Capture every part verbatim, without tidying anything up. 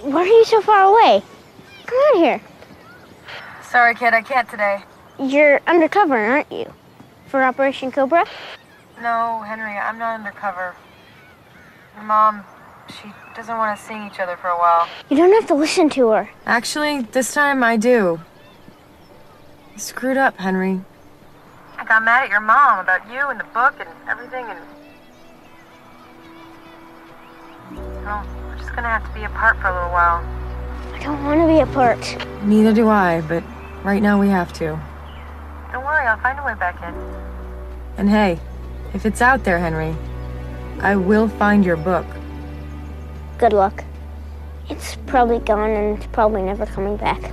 Why are you so far away? Come out here. Sorry, kid, I can't today. You're undercover, aren't you? For Operation Cobra? No, Henry, I'm not undercover. Your mom, she doesn't want us seeing each other for a while. You don't have to listen to her. Actually, this time I do. You screwed up, Henry. I got mad at your mom about you and the book and everything, and... Well, we're just gonna have to be apart for a little while. I don't want to be apart. Neither do I, but right now we have to. Don't worry, I'll find a way back in. And hey, if it's out there, Henry, I will find your book. Good luck. It's probably gone and it's probably never coming back.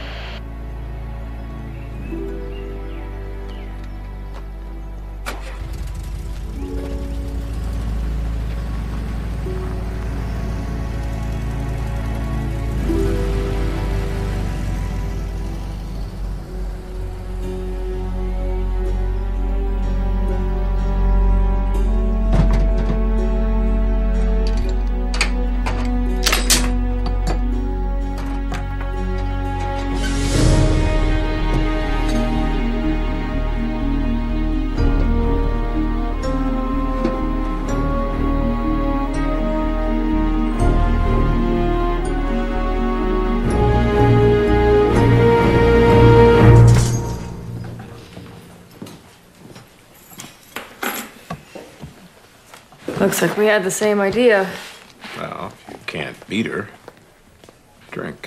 Looks like we had the same idea. Well, if you can't beat her, drink.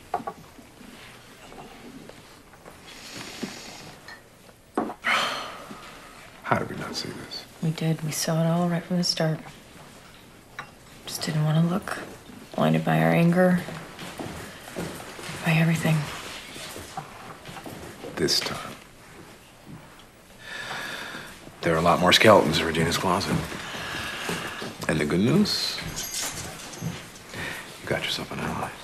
How did we not see this? We did. We saw it all right from the start. Just didn't want to look. Blinded by our anger. By everything. This time. There are a lot more skeletons in Regina's closet. And the good news? You got yourself an ally.